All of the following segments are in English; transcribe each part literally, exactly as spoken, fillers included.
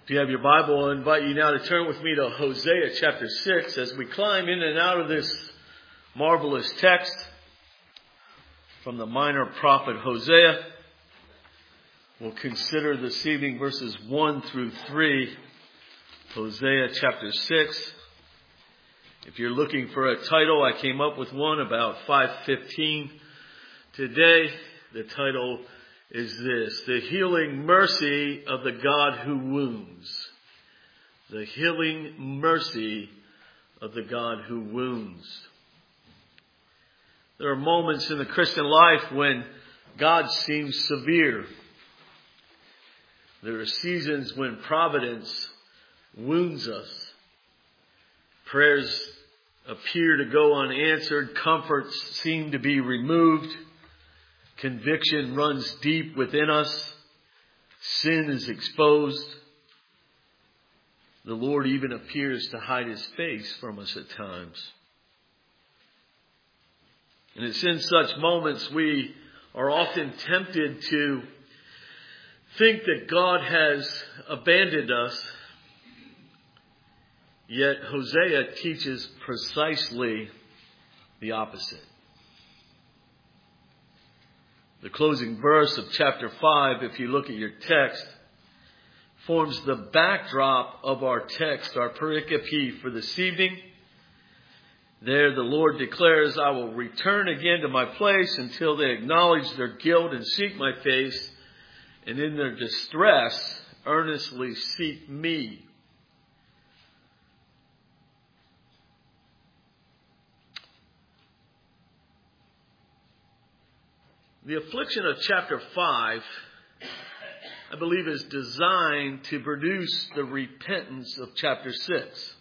If you have your Bible, I invite you now to turn with me to Hosea chapter six as we climb in and out of this marvelous text from the minor prophet Hosea. We'll consider this evening verses one through three, Hosea chapter six. If you're looking for a title, I came up with one about five fifteen today. The title is this: The Healing Mercy of the God Who Wounds. The Healing Mercy of the God Who Wounds. There are moments in the Christian life when God seems severe. There are seasons when providence wounds us. Prayers appear to go unanswered. Comforts seem to be removed. Conviction runs deep within us. Sin is exposed. The Lord even appears to hide His face from us at times. And it's in such moments we are often tempted to think that God has abandoned us. Yet Hosea teaches precisely the opposite. The closing verse of chapter five, if you look at your text, forms the backdrop of our text, our pericope for this evening. There the Lord declares, I will return again to my place until they acknowledge their guilt and seek my face, and in their distress earnestly seek me. The affliction of chapter five, I believe, is designed to produce the repentance of chapter six.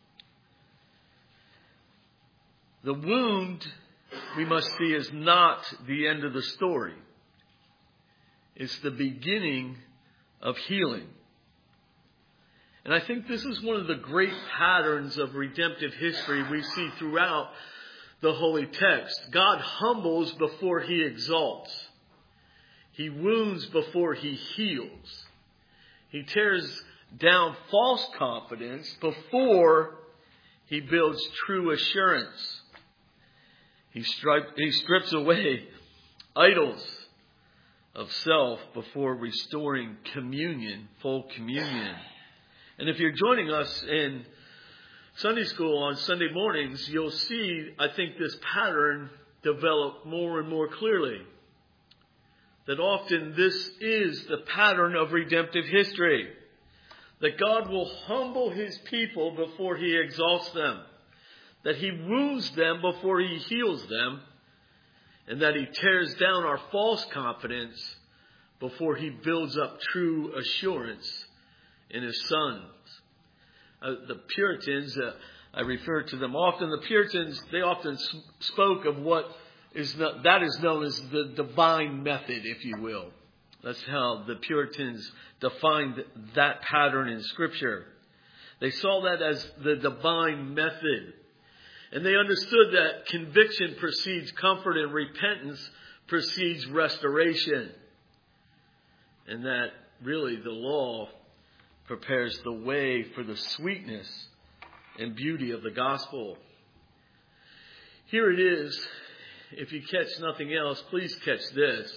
The wound, we must see, is not the end of the story. It's the beginning of healing. And I think this is one of the great patterns of redemptive history we see throughout the holy text. God humbles before He exalts. He wounds before He heals. He tears down false confidence before He builds true assurance. He, stri- he strips away idols of self before restoring communion, full communion. And if you're joining us in Sunday school on Sunday mornings, you'll see, I think, this pattern develop more and more clearly. That often this is the pattern of redemptive history. That God will humble His people before He exalts them. That He wounds them before He heals them. And that He tears down our false confidence before He builds up true assurance in His Son. Uh, the Puritans, uh, I refer to them often. The Puritans, they often sp- spoke of what is not, that is known as the divine method, if you will. That's how the Puritans defined that pattern in Scripture. They saw that as the divine method. And they understood that conviction precedes comfort and repentance precedes restoration. And that really the law prepares the way for the sweetness and beauty of the gospel. Here it is. If you catch nothing else, please catch this.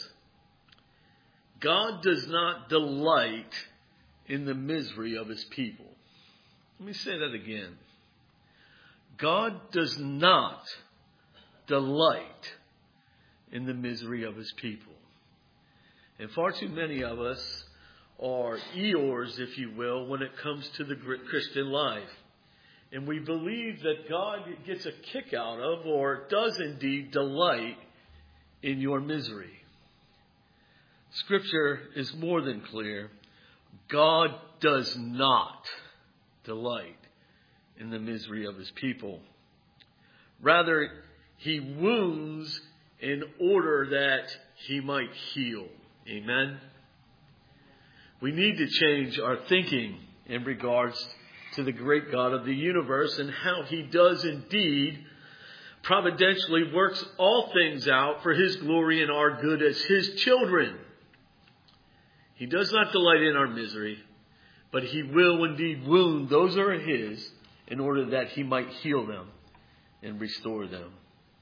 God does not delight in the misery of His people. Let me say that again. God does not delight in the misery of His people. And far too many of us are Eeyores, if you will, when it comes to the Christian life. And we believe that God gets a kick out of, or does indeed delight in your misery. Scripture is more than clear. God does not delight in the misery of His people. Rather, He wounds in order that He might heal. Amen. We need to change our thinking in regards to the great God of the universe and how He does indeed providentially works all things out for His glory and our good as His children. He does not delight in our misery, but he will indeed wound those who are his in order that he might heal them and restore them.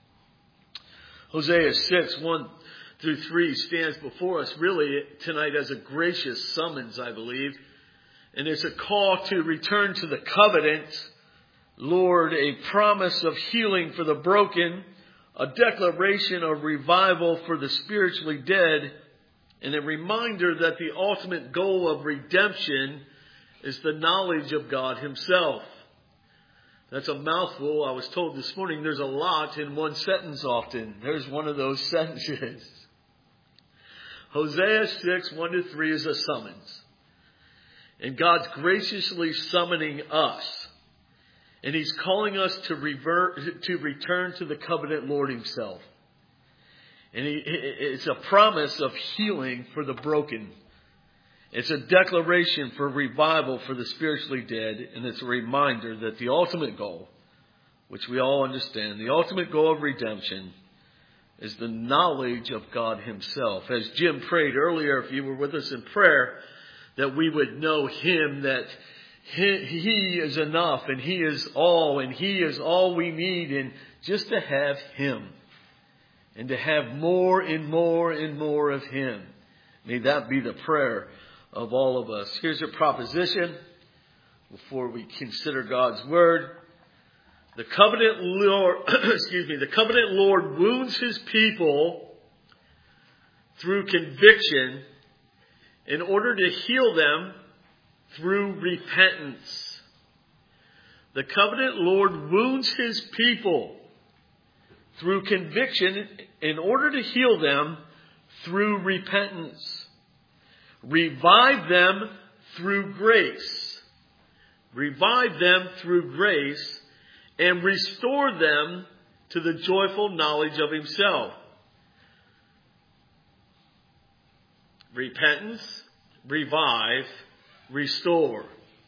Hosea six, one through three stands before us really tonight as a gracious summons, I believe. And it's a call to return to the covenant, Lord, a promise of healing for the broken, a declaration of revival for the spiritually dead, and a reminder that the ultimate goal of redemption is the knowledge of God himself. That's a mouthful. I was told this morning there's a lot in one sentence often. There's one of those sentences. Hosea six, one to three is a summons. And God's graciously summoning us. And he's calling us to revert, to return to the covenant Lord himself. And he, it's a promise of healing for the broken. It's a declaration for revival for the spiritually dead. And it's a reminder that the ultimate goal, which we all understand, the ultimate goal of redemption is the knowledge of God himself. As Jim prayed earlier, if you were with us in prayer, that we would know him, that he, he is enough and he is all and he is all we need, and just to have him and to have more and more and more of him. May that be the prayer of all of us. Here's your proposition before we consider God's word. The covenant Lord, excuse me, the covenant Lord wounds his people through conviction in order to heal them through repentance. The covenant Lord wounds his people through conviction in order to heal them through repentance. Revive them through grace. Revive them through grace and restore them to the joyful knowledge of himself. Repentance, revive, restore.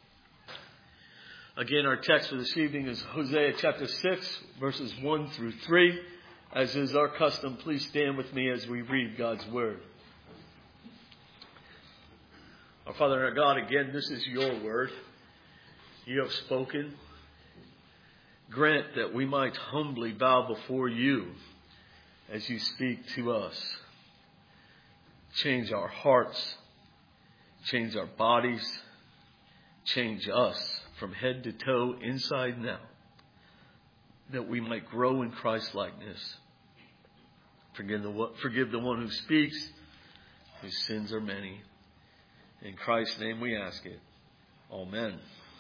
Again, our text for this evening is Hosea chapter six, verses one through three. As is our custom, please stand with me as we read God's word. Our Father and our God, again, this is your word. You have spoken. Grant that we might humbly bow before you as you speak to us. Change our hearts. Change our bodies. Change us from head to toe, inside and out, that we might grow in Christ's likeness. Forgive the, forgive the one who speaks, whose sins are many. In Christ's name we ask it. Amen.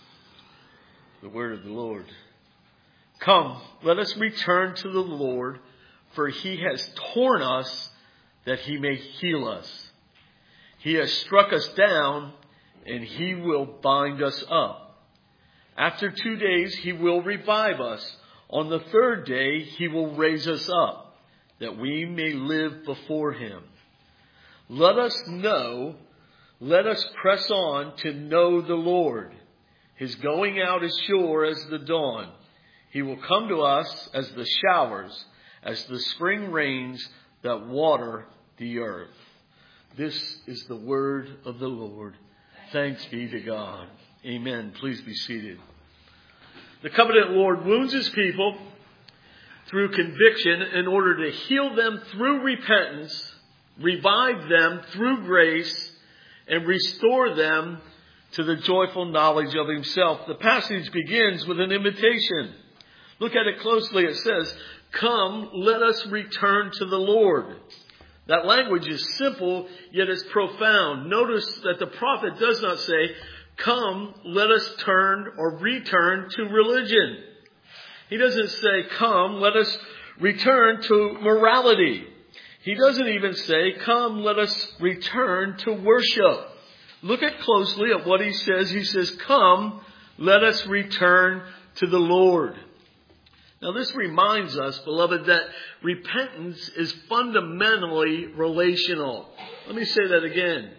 The word of the Lord. Come, let us return to the Lord, for he has torn us that he may heal us. He has struck us down, and he will bind us up. After two days, he will revive us. On the third day, he will raise us up, that we may live before him. Let us know, let us press on to know the Lord. His going out is sure as the dawn. He will come to us as the showers, as the spring rains that water the earth. This is the word of the Lord. Thanks be to God. Amen. Please be seated. The covenant Lord wounds his people through conviction in order to heal them through repentance, revive them through grace, and restore them to the joyful knowledge of himself. The passage begins with an invitation. Look at it closely. It says, come, let us return to the Lord. That language is simple, yet it's profound. Notice that the prophet does not say, come, let us turn or return to religion. He doesn't say, come, let us return to morality. He doesn't even say, come, let us return to worship. Look at closely at what he says. He says, come, let us return to the Lord. Now, this reminds us, beloved, that repentance is fundamentally relational. Let me say that again.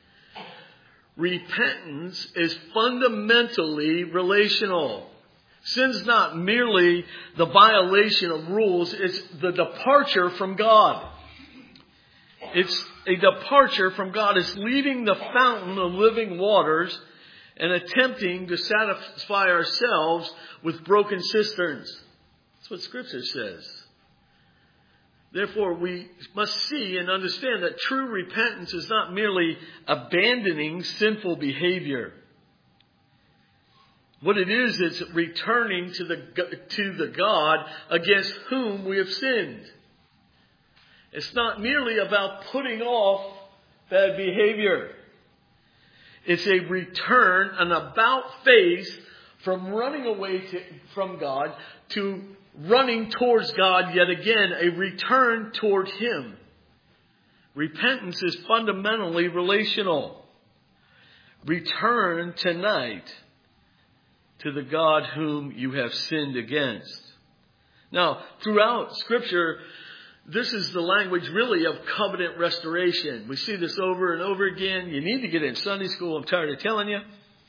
Repentance is fundamentally relational. Sin's not merely the violation of rules, it's the departure from God. It's a departure from God. It's leaving the fountain of living waters and attempting to satisfy ourselves with broken cisterns. That's what Scripture says. Therefore, we must see and understand that true repentance is not merely abandoning sinful behavior. What it is, it's returning to the, to the God against whom we have sinned. It's not merely about putting off bad behavior. It's a return, an about face from running away to, from God to running towards God yet again, a return toward Him. Repentance is fundamentally relational. Return tonight to the God whom you have sinned against. Now, throughout Scripture, this is the language really of covenant restoration. We see this over and over again. You need to get in Sunday school. I'm tired of telling you.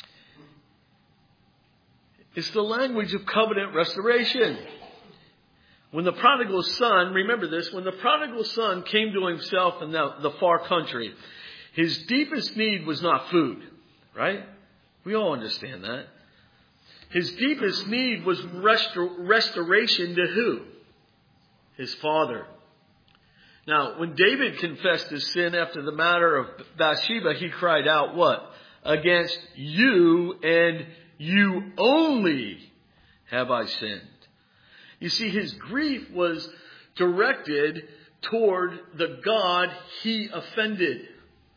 It's the language of covenant restoration. When the prodigal son, remember this, when the prodigal son came to himself in the, the far country, his deepest need was not food, right? We all understand that. His deepest need was restor- restoration to who? His father. Now, when David confessed his sin after the matter of Bathsheba, he cried out, what? Against you and you only have I sinned. You see, his grief was directed toward the God he offended.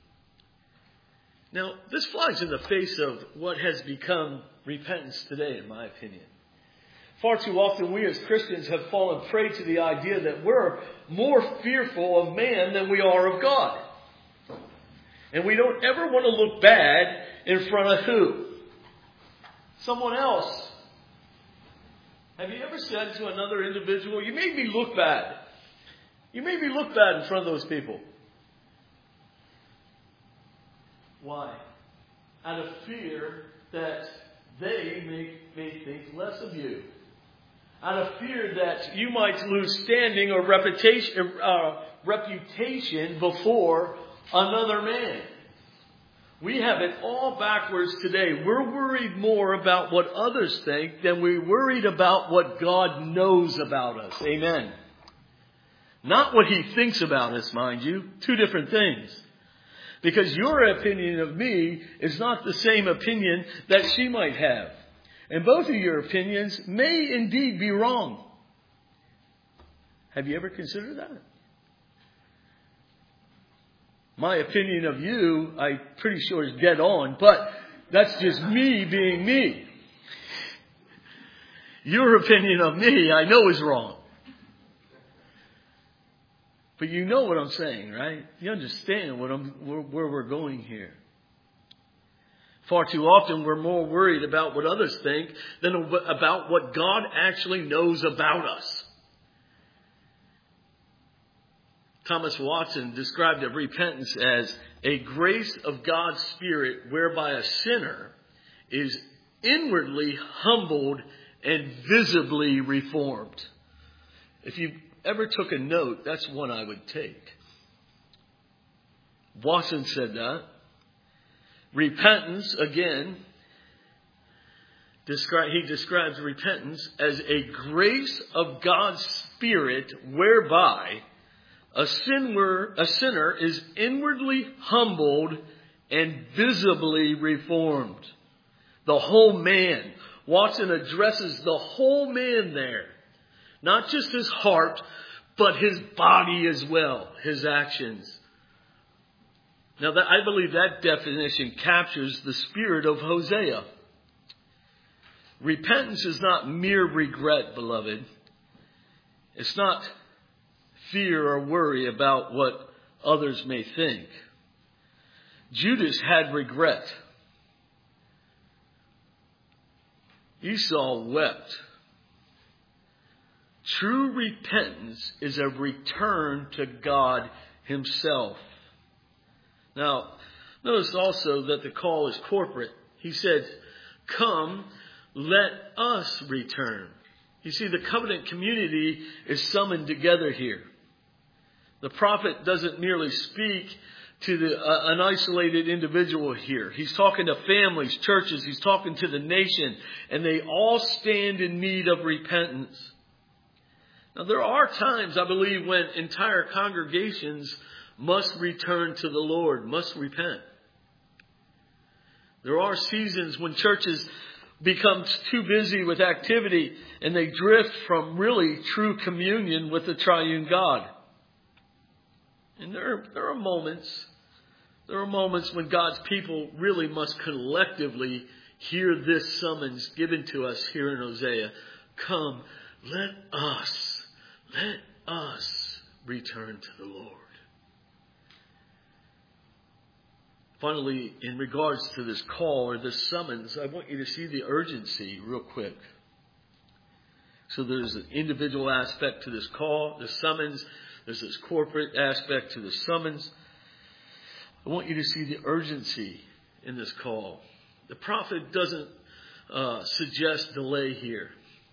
Now, this flies in the face of what has become repentance today, in my opinion. Far too often we as Christians have fallen prey to the idea that we're more fearful of man than we are of God. And we don't ever want to look bad in front of who? Someone else. Have you ever said to another individual, you made me look bad. You made me look bad in front of those people. Why? Out of fear that they may, may think less of you. Out of fear that you might lose standing or reputation, uh, reputation before another man. We have it all backwards today. We're worried more about what others think than we're worried about what God knows about us. Amen. Not what He thinks about us, mind you. Two different things. Because your opinion of me is not the same opinion that she might have. And both of your opinions may indeed be wrong. Have you ever considered that? My opinion of you, I'm pretty sure is dead on, but that's just me being me. Your opinion of me, I know is wrong. But you know what I'm saying, right? You understand what I'm, where, where we're going here. Far too often we're more worried about what others think than about what God actually knows about us. Thomas Watson described of repentance as a grace of God's Spirit whereby a sinner is inwardly humbled and visibly reformed. If you ever took a note, that's one I would take. Watson said that. Repentance, again, descri- he describes repentance as a grace of God's Spirit whereby a sinner, a sinner is inwardly humbled and visibly reformed. The whole man. Watson addresses the whole man there. Not just his heart, but his body as well, his actions. Now, that, I believe that definition captures the spirit of Hosea. Repentance is not mere regret, beloved. It's not fear or worry about what others may think. Judas had regret. Esau wept. True repentance is a return to God Himself. Now, notice also that the call is corporate. He said, come, let us return. You see, the covenant community is summoned together here. The prophet doesn't merely speak to the, uh, an isolated individual here. He's talking to families, churches. He's talking to the nation. And they all stand in need of repentance. Now, there are times, I believe, when entire congregations must return to the Lord, must repent. There are seasons when churches become too busy with activity and they drift from really true communion with the triune God. And there, there are moments, there are moments when God's people really must collectively hear this summons given to us here in Hosea. Come, let us, let us return to the Lord. Finally, in regards to this call or this summons, I want you to see the urgency real quick. So there's an individual aspect to this call, the summons. There's this corporate aspect to the summons. I want you to see the urgency in this call. The prophet doesn't uh, suggest delay here.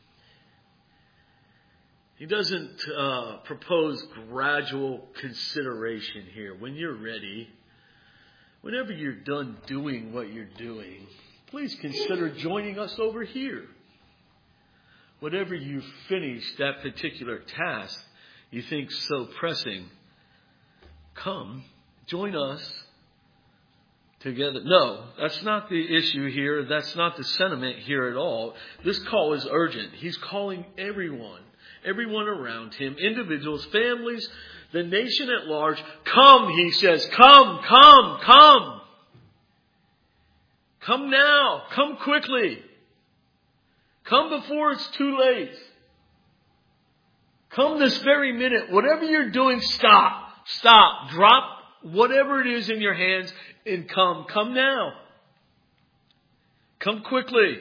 He doesn't uh, propose gradual consideration here. When you're ready, whenever you're done doing what you're doing, please consider joining us over here. Whatever you finish that particular task you think so pressing, come, join us together. No, that's not the issue here. That's not the sentiment here at all. This call is urgent. He's calling everyone, everyone around him, individuals, families, the nation at large. Come, he says, come, come, come. Come now. Come quickly. Come before it's too late. Come this very minute. Whatever you're doing, stop. Stop. Drop whatever it is in your hands and come. Come now. Come quickly.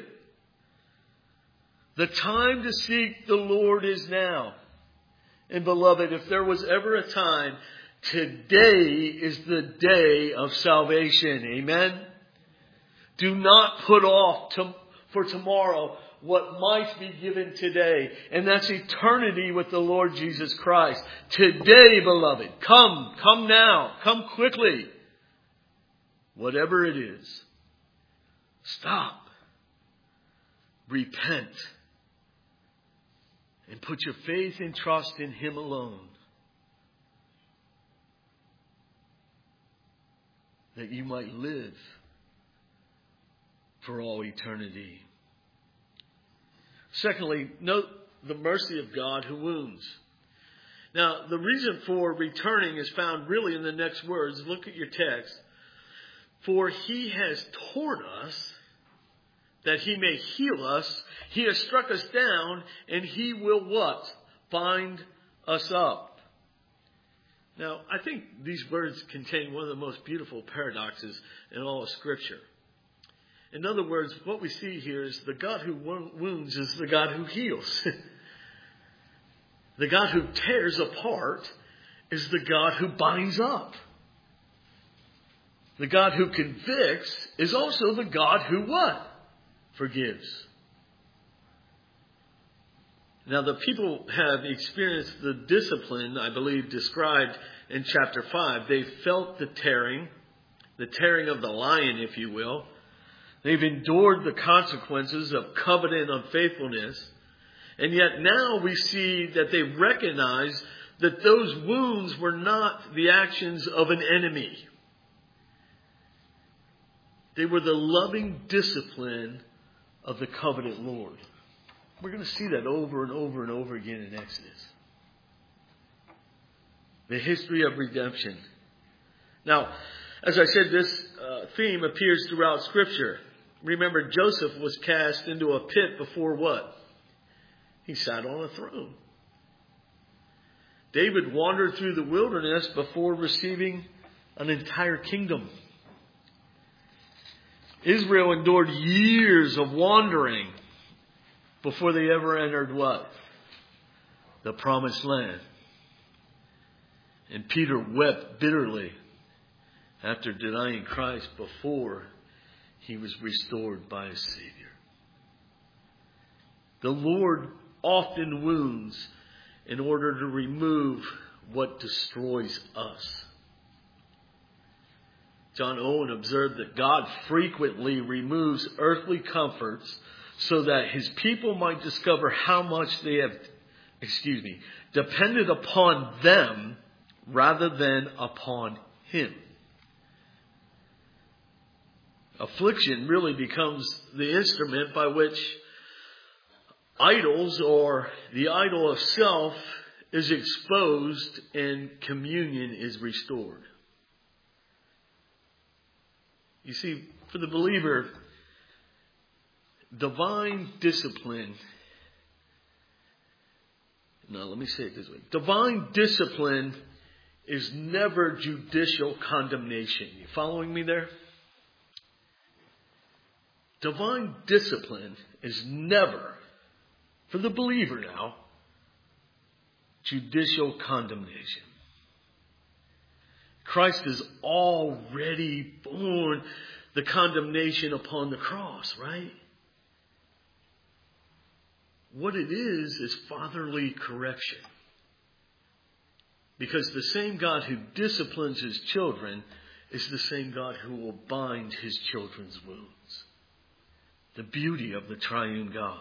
The time to seek the Lord is now. And beloved, if there was ever a time, today is the day of salvation. Amen? Do not put off to, for tomorrow what might be given today. And that's eternity with the Lord Jesus Christ. Today, beloved, come, come now, come quickly. Whatever it is, stop, repent, and put your faith and trust in Him alone, that you might live for all eternity. Secondly, note the mercy of God who wounds. Now, the reason for returning is found really in the next words. Look at your text. For He has torn us, that He may heal us. He has struck us down, and He will what? Bind us up. Now, I think these words contain one of the most beautiful paradoxes in all of Scripture. In other words, what we see here is the God who wounds is the God who heals. The God who tears apart is the God who binds up. The God who convicts is also the God who what? Forgives. Now, the people have experienced the discipline, I believe, described in chapter five. They felt the tearing, the tearing of the lion, if you will. They've endured the consequences of covenant unfaithfulness. And yet now we see that they recognize that those wounds were not the actions of an enemy. They were the loving discipline of the covenant Lord. We're going to see that over and over and over again in Exodus. The history of redemption. Now, as I said, this uh, theme appears throughout Scripture. Remember, Joseph was cast into a pit before what? He sat on a throne. David wandered through the wilderness before receiving an entire kingdom. Israel endured years of wandering before they ever entered what? The promised land. And Peter wept bitterly after denying Christ before he was restored by his Savior. The Lord often wounds in order to remove what destroys us. John Owen observed that God frequently removes earthly comforts so that his people might discover how much they have, excuse me, depended upon them rather than upon him. Affliction really becomes the instrument by which idols or the idol of self is exposed and communion is restored. You see, for the believer, divine discipline, no, let me say it this way. Divine discipline is never judicial condemnation. You following me there? Divine discipline is never, for the believer now, judicial condemnation. Christ has already borne the condemnation upon the cross, right? What it is, is fatherly correction. Because the same God who disciplines his children is the same God who will bind his children's wounds. The beauty of the triune God.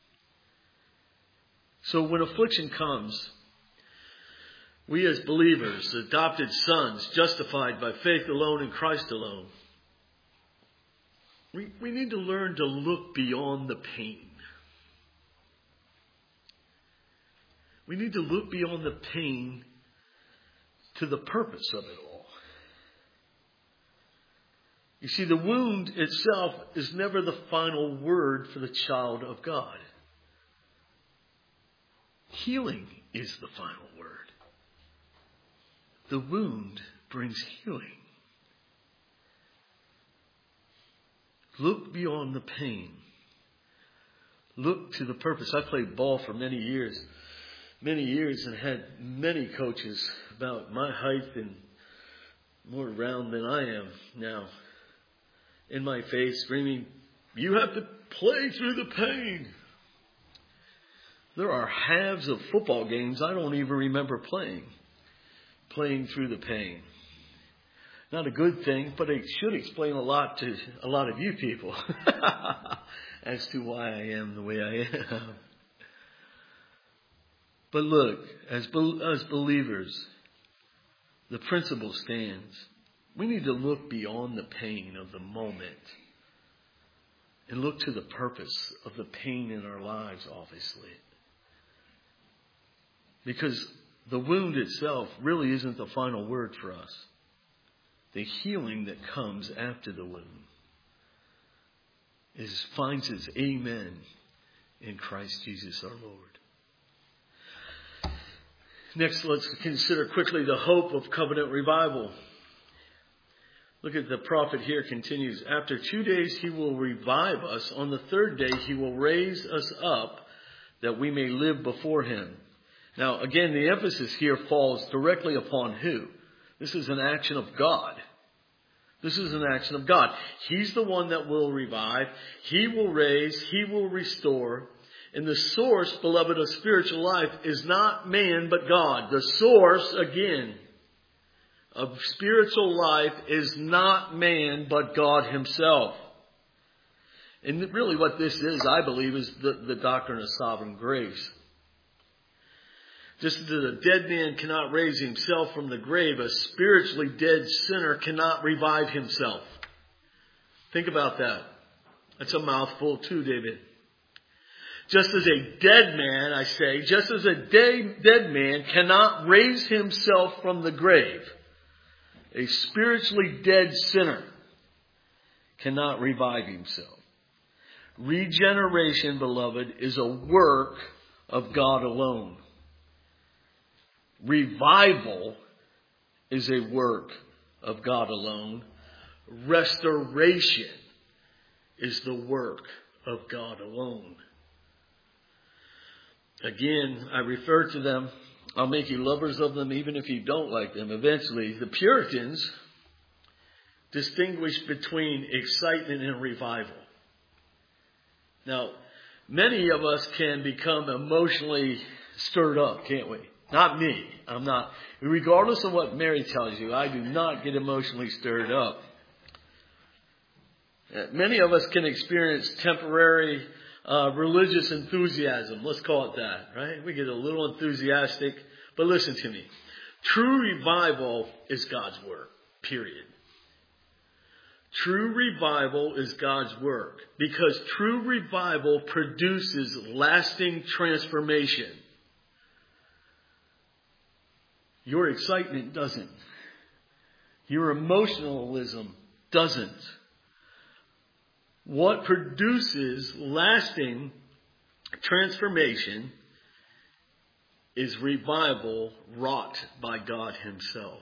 So when affliction comes, we as believers, adopted sons, justified by faith alone in Christ alone, we, we need to learn to look beyond the pain. We need to look beyond the pain to the purpose of it all. You see, the wound itself is never the final word for the child of God. Healing is the final word. The wound brings healing. Look beyond the pain. Look to the purpose. I played ball for many years, many years, and had many coaches about my height and more round than I am now in my face, screaming, "You have to play through the pain." There are halves of football games I don't even remember playing. Playing through the pain. Not a good thing, but it should explain a lot to a lot of you people as to why I am the way I am. But look, as, as believers, the principle stands. We need to look beyond the pain of the moment and look to the purpose of the pain in our lives, obviously. Because the wound itself really isn't the final word for us. The healing that comes after the wound is, finds its amen in Christ Jesus our Lord. Next, let's consider quickly the hope of covenant revival. Look at the prophet here continues. After two days he will revive us. On the third day he will raise us up that we may live before him. Now, again, the emphasis here falls directly upon who? This is an action of God. This is an action of God. He's the one that will revive. He will raise. He will restore. And the source, beloved, of spiritual life is not man but God. The source, again, of spiritual life is not man but God himself. And really what this is, I believe, is the, the doctrine of sovereign grace. Just as a dead man cannot raise himself from the grave, a spiritually dead sinner cannot revive himself. Think about that. That's a mouthful too, David. Just as a dead man, I say, just as a dead, dead man cannot raise himself from the grave, a spiritually dead sinner cannot revive himself. Regeneration, beloved, is a work of God alone. Revival is a work of God alone. Restoration is the work of God alone. Again, I refer to them. I'll make you lovers of them even if you don't like them. Eventually, the Puritans distinguished between excitement and revival. Now, many of us can become emotionally stirred up, can't we? Not me. I'm not. Regardless of what Mary tells you, I do not get emotionally stirred up. Uh, Many of us can experience temporary uh, religious enthusiasm. Let's call it that, right? We get a little enthusiastic. But listen to me. True revival is God's work, period. True revival is God's work because true revival produces lasting transformation. Your excitement doesn't. Your emotionalism doesn't. What produces lasting transformation is revival wrought by God Himself.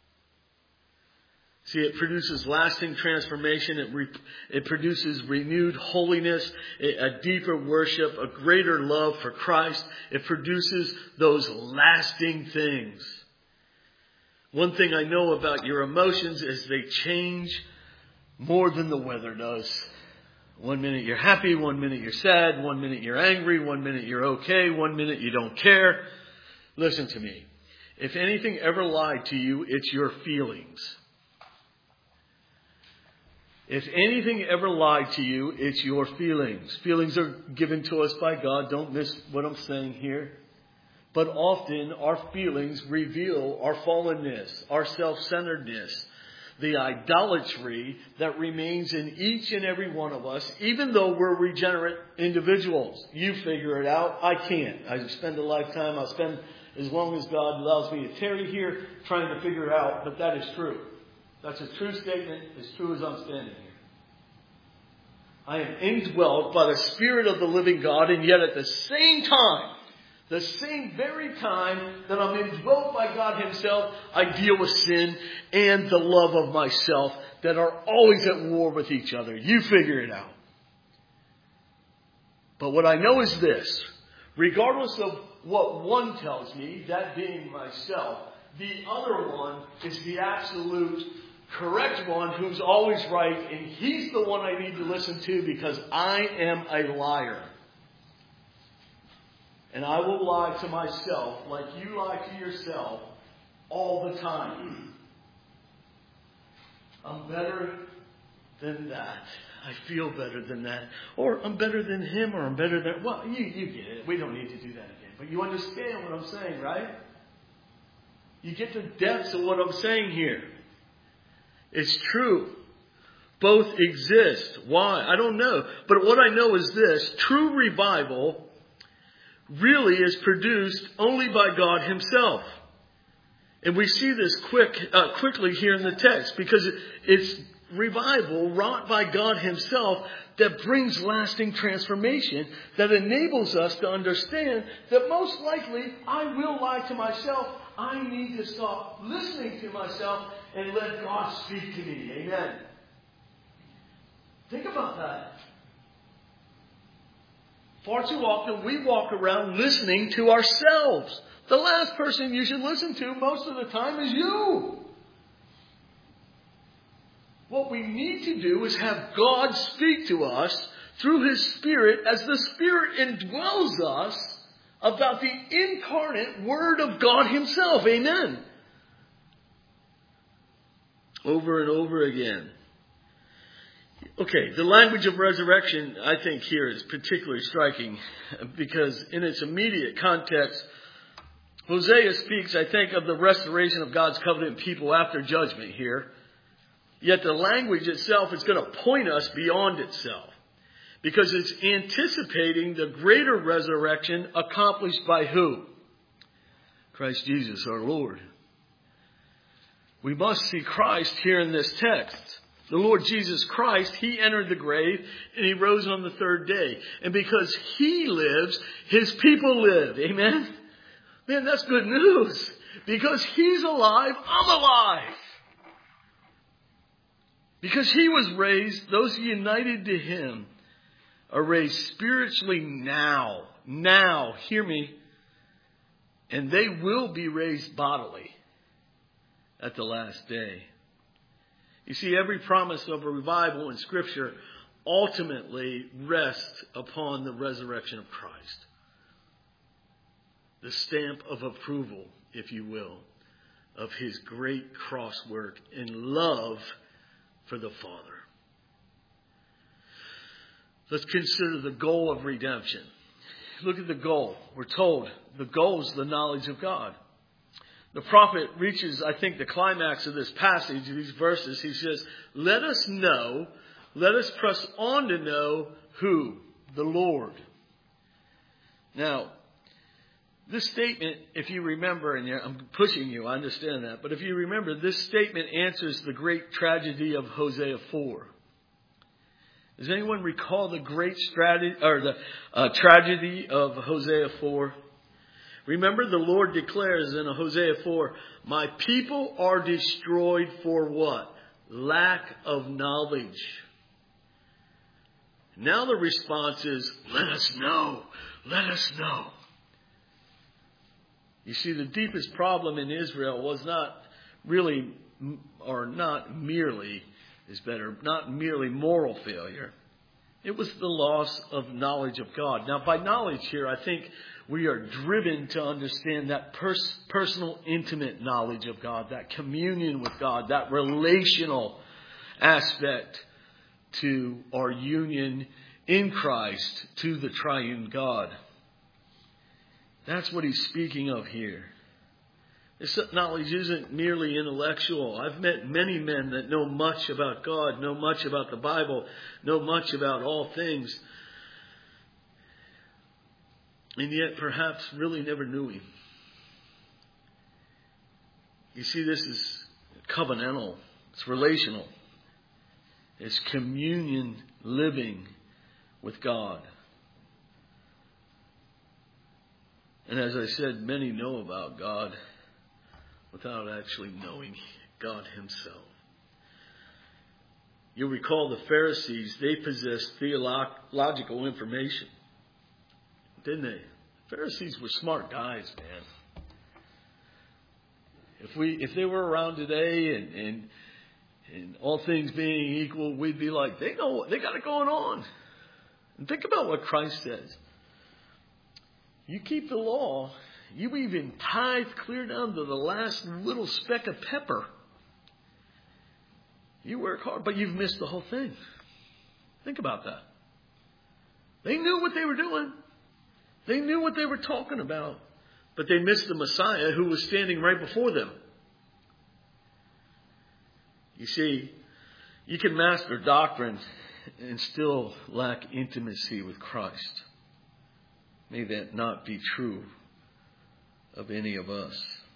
See, it produces lasting transformation. It, re- it produces renewed holiness, a, a deeper worship, a greater love for Christ. It produces those lasting things. One thing I know about your emotions is they change more than the weather does. One minute you're happy, one minute you're sad, one minute you're angry, one minute you're okay, one minute you don't care. Listen to me. If anything ever lied to you, it's your feelings. If anything ever lied to you, it's your feelings. Feelings are given to us by God. Don't miss what I'm saying here. But often our feelings reveal our fallenness, our self-centeredness, the idolatry that remains in each and every one of us, even though we're regenerate individuals. You figure it out. I can't. I spend a lifetime. I'll spend as long as God allows me to tarry here trying to figure it out. But that is true. That's a true statement, as true as I'm standing here. I am indwelt by the Spirit of the living God, and yet at the same time, the same very time that I'm indwelt by God Himself, I deal with sin and the love of myself that are always at war with each other. You figure it out. But what I know is this. Regardless of what one tells me, that being myself, the other one is the absolute correct one who's always right, and he's the one I need to listen to because I am a liar. And I will lie to myself like you lie to yourself all the time. I'm better than that. I feel better than that. Or I'm better than him, or I'm better than... Well, you, you get it. We don't need to do that again. But you understand what I'm saying, right? You get the depths of what I'm saying here. It's true. Both exist. Why? I don't know. But what I know is this. True revival really is produced only by God Himself. And we see this quick, uh, quickly here in the text because it, it's revival wrought by God Himself that brings lasting transformation, that enables us to understand that most likely I will lie to myself. I need to stop listening to myself and let God speak to me. Amen. Think about that. Far too often we walk around listening to ourselves. The last person you should listen to most of the time is you. What we need to do is have God speak to us through His Spirit as the Spirit indwells us about the incarnate Word of God Himself. Amen. Over and over again. Okay, the language of resurrection, I think here is particularly striking because in its immediate context, Hosea speaks, I think, of the restoration of God's covenant people after judgment here. Yet the language itself is going to point us beyond itself because it's anticipating the greater resurrection accomplished by who? Christ Jesus, our Lord. We must see Christ here in this text. The Lord Jesus Christ, He entered the grave and He rose on the third day. And because He lives, His people live. Amen? Man, that's good news. Because He's alive, I'm alive. Because He was raised, those united to Him are raised spiritually now. Now, hear me. And they will be raised bodily at the last day. You see, every promise of a revival in Scripture ultimately rests upon the resurrection of Christ. The stamp of approval, if you will, of His great cross work in love for the Father. Let's consider the goal of redemption. Look at the goal. We're told the goal is the knowledge of God. The prophet reaches, I think, the climax of this passage, these verses. He says, let us know, let us press on to know who? The Lord. Now, this statement, if you remember, and I'm pushing you, I understand that, but if you remember, this statement answers the great tragedy of Hosea four. Does anyone recall the great strategy or the uh, tragedy of Hosea four? Remember, the Lord declares in Hosea four, my people are destroyed for what? Lack of knowledge. Now the response is, let us know. Let us know. You see, the deepest problem in Israel was not really, or not merely, is better, not merely moral failure. It was the loss of knowledge of God. Now, by knowledge here, I think we are driven to understand that pers- personal, intimate knowledge of God, that communion with God, that relational aspect to our union in Christ to the triune God. That's what he's speaking of here. This knowledge isn't merely intellectual. I've met many men that know much about God, know much about the Bible, know much about all things, and yet perhaps really never knew him. You see, this is covenantal. It's relational. It's communion living with God. And as I said, many know about God without actually knowing God himself. You'll recall the Pharisees, they possessed theological information. Didn't they? The Pharisees were smart guys, man. If we if they were around today and, and and all things being equal, we'd be like, they know they got it going on. And think about what Christ says. You keep the law, you even tithe clear down to the last little speck of pepper. You work hard, but you've missed the whole thing. Think about that. They knew what they were doing. They knew what they were talking about. But they missed the Messiah who was standing right before them. You see, you can master doctrine and still lack intimacy with Christ. May that not be true of any of us.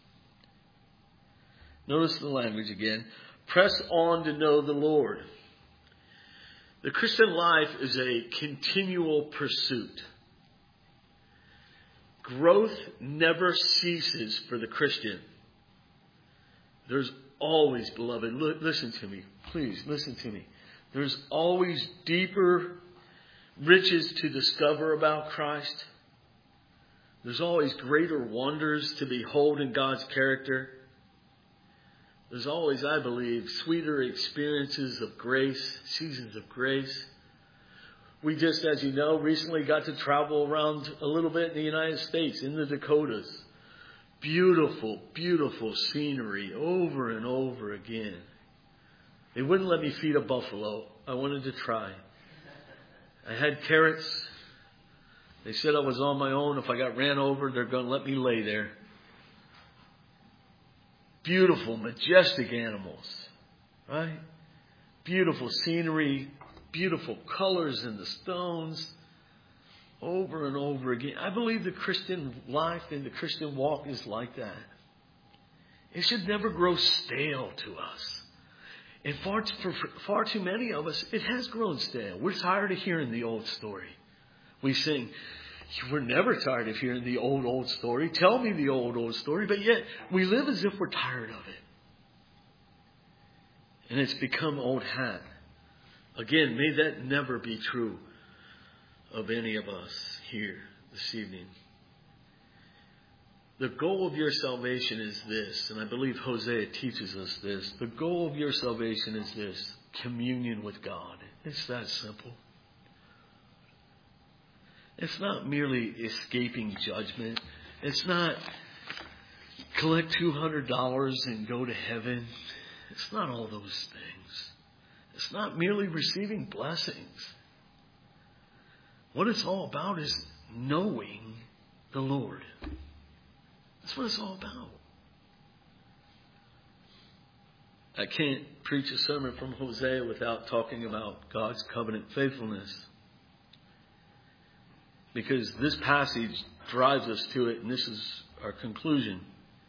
Notice the language again. Press on to know the Lord. The Christian life is a continual pursuit. Growth never ceases for the Christian. There's always, beloved, listen to me. Please, listen to me. There's always deeper riches to discover about Christ. There's always greater wonders to behold in God's character. There's always, I believe, sweeter experiences of grace, seasons of grace. We just, as you know, recently got to travel around a little bit in the United States, in the Dakotas. Beautiful, beautiful scenery over and over again. They wouldn't let me feed a buffalo. I wanted to try. I had carrots. They said I was on my own. If I got ran over, they're going to let me lay there. Beautiful, majestic animals, right? Beautiful scenery, beautiful colors in the stones, over and over again. I believe the Christian life and the Christian walk is like that. It should never grow stale to us. And far too, for far too many of us, it has grown stale. We're tired of hearing the old story. We sing, we're never tired of hearing the old, old story. Tell me the old, old story. But yet, we live as if we're tired of it. And it's become old hat. Again, may that never be true of any of us here this evening. The goal of your salvation is this, and I believe Hosea teaches us this. The goal of your salvation is this, communion with God. It's that simple. It's not merely escaping judgment. It's not collect two hundred dollars and go to heaven. It's not all those things. It's not merely receiving blessings. What it's all about is knowing the Lord. That's what it's all about. I can't preach a sermon from Hosea without talking about God's covenant faithfulness. Because this passage drives us to it, and this is our conclusion.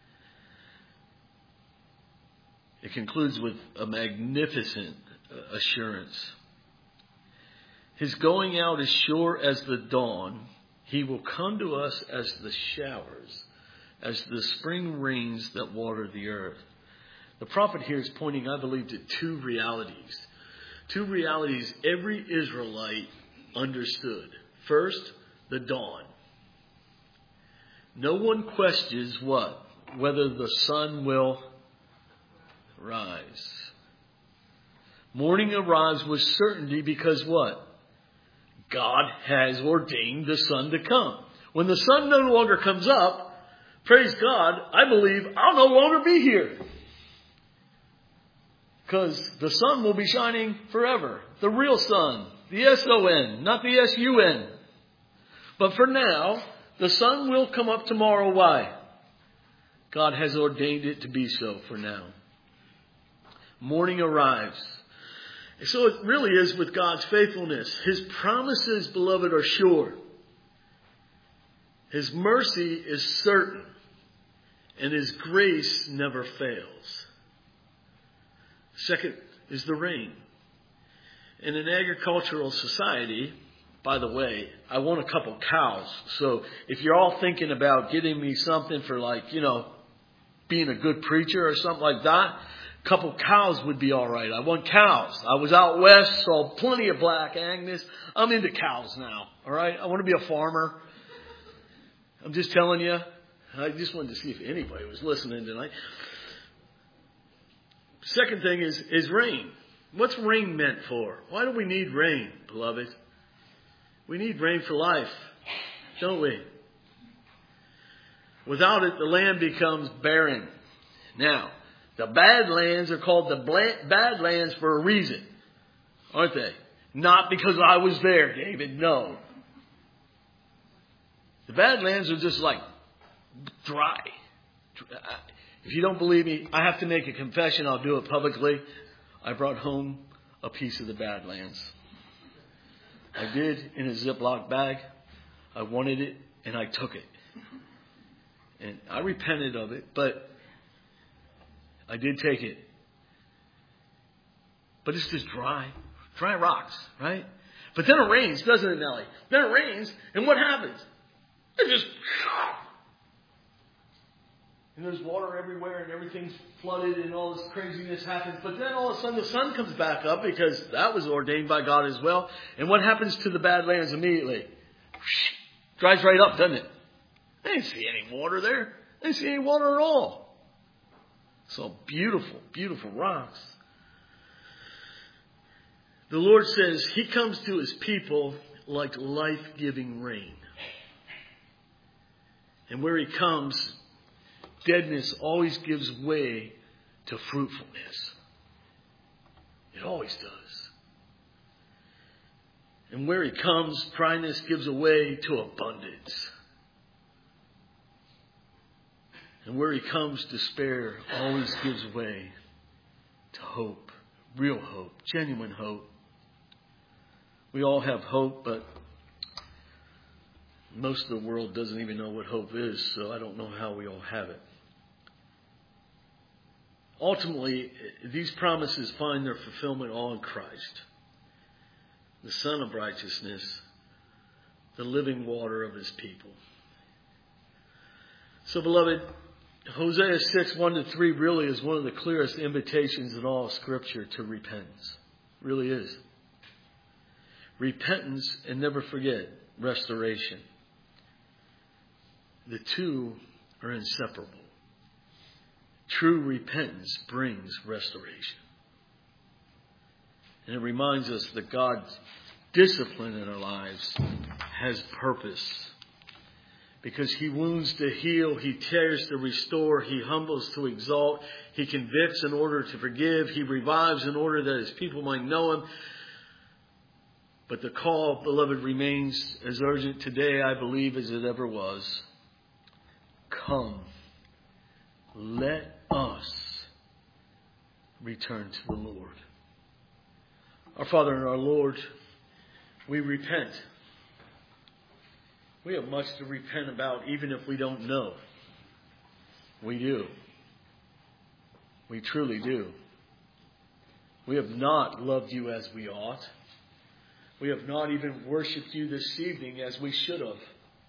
It concludes with a magnificent assurance. His going out is sure as the dawn. He will come to us as the showers, as the spring rains that water the earth. The prophet here is pointing, I believe, to two realities. Two realities every Israelite understood. First, the dawn. No one questions what? Whether the sun will rise. Morning arrives with certainty because what? God has ordained the sun to come. When the sun no longer comes up, praise God, I believe I'll no longer be here. Because the sun will be shining forever. The real sun. The S O N, not the S U N. But for now, the sun will come up tomorrow. Why? God has ordained it to be so for now. Morning arrives. So it really is with God's faithfulness. His promises, beloved, are sure. His mercy is certain. And His grace never fails. Second is the rain. In an agricultural society, by the way, I want a couple cows. So if you're all thinking about getting me something for like, you know, being a good preacher or something like that, a couple cows would be all right. I want cows. I was out west, saw plenty of black Angus. I'm into cows now. All right. I want to be a farmer. I'm just telling you. I just wanted to see if anybody was listening tonight. Second thing is, is rain. What's rain meant for? Why do we need rain, beloved? We need rain for life, don't we? Without it, the land becomes barren. Now, the Badlands are called the Badlands for a reason, aren't they? Not because I was there, David. No. The Badlands are just like dry. If you don't believe me, I have to make a confession. I'll do it publicly. I brought home a piece of the Badlands. I did, in a Ziploc bag. I wanted it, and I took it. And I repented of it, but I did take it. But it's just dry, dry rocks, right? But then it rains, doesn't it, Nellie? Then it rains, and what happens? It just... And there's water everywhere and everything's flooded and all this craziness happens. But then all of a sudden the sun comes back up because that was ordained by God as well. And what happens to the Badlands immediately? Dries right up, doesn't it? They didn't see any water there. They didn't see any water at all. So beautiful, beautiful rocks. The Lord says He comes to His people like life-giving rain. And where He comes, deadness always gives way to fruitfulness. It always does. And where He comes, dryness gives way to abundance. And where He comes, despair always gives way to hope. Real hope. Genuine hope. We all have hope, but most of the world doesn't even know what hope is, so I don't know how we all have it. Ultimately, these promises find their fulfillment all in Christ, the Son of righteousness, the living water of His people. So, beloved, Hosea six, one to three really is one of the clearest invitations in all of Scripture to repentance. It really is. Repentance, and never forget, restoration. The two are inseparable. True repentance brings restoration. And it reminds us that God's discipline in our lives has purpose. Because He wounds to heal, He tears to restore, He humbles to exalt, He convicts in order to forgive, He revives in order that His people might know Him. But the call, beloved, remains as urgent today, I believe, as it ever was. Come, let us return to the Lord. Our Father and our Lord, we repent. We have much to repent about, even if we don't know. We do. We truly do. We have not loved you as we ought. We have not even worshipped you this evening as we should have.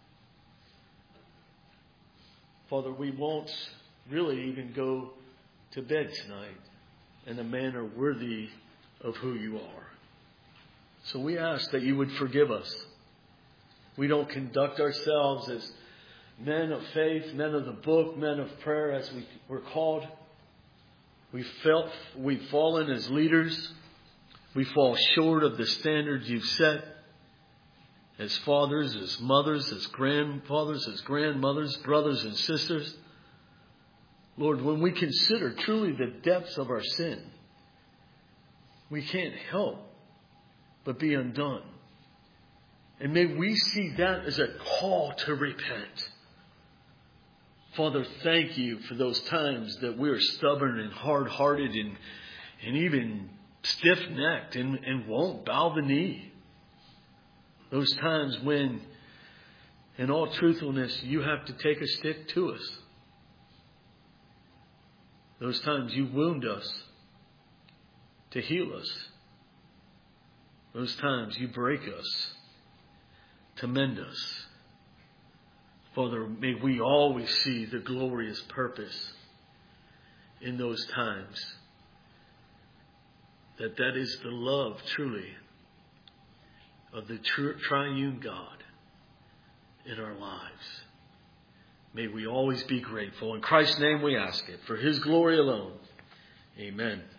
Father, we won't really even go to bed tonight in a manner worthy of who you are. So we ask that you would forgive us. We don't conduct ourselves as men of faith, men of the book, men of prayer as we were called. We felt we've fallen as leaders. We fall short of the standards you've set as fathers, as mothers, as grandfathers, as grandmothers, brothers and sisters. Lord, when we consider truly the depths of our sin, we can't help but be undone. And may we see that as a call to repent. Father, thank you for those times that we're stubborn and hard-hearted and, and even stiff-necked and, and won't bow the knee. Those times when, in all truthfulness, you have to take a stick to us. Those times you wound us to heal us. Those times you break us to mend us. Father, may we always see the glorious purpose in those times. That that is the love, truly, of the true, triune God in our lives. May we always be grateful. In Christ's name we ask it. For His glory alone. Amen.